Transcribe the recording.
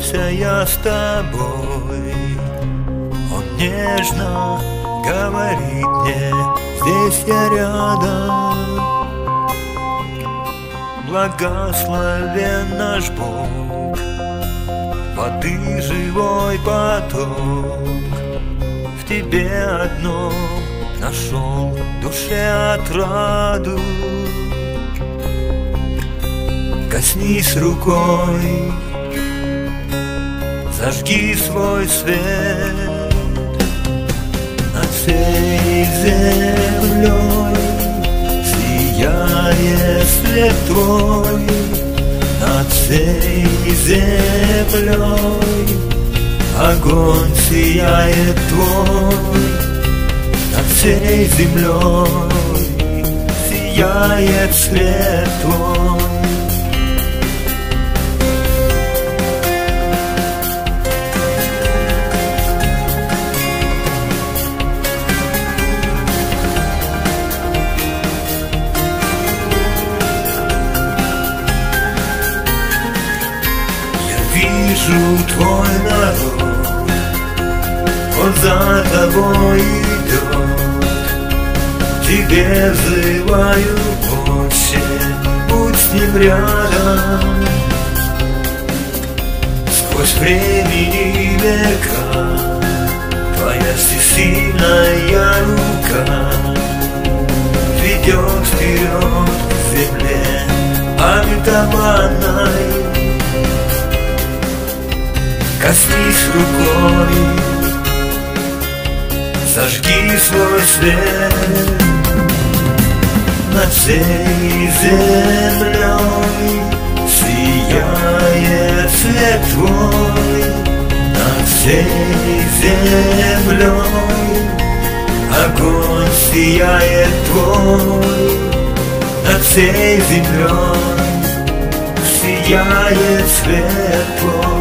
Встретился я с тобой, он нежно говорит мне: здесь я рядом. Благословен наш Бог, воды живой поток. В тебе одном нашел душе отраду. Коснись рукой, зажги свой свет над всей землей. Сияет свет твой над всей землей. Огонь сияет твой над всей землей. Сияет свет твой. Вижу твой народ, он за тобой идет. Тебе взываю, Отче, будь с ним рядом. Сквозь времени века твоя всесильная рука ведет вперед к земле обетованной. Коснись рукой, зажги свой свет над всей землей. Сияет свет твой над всей землей. Огонь сияет твой над всей землей. Сияет свет твой.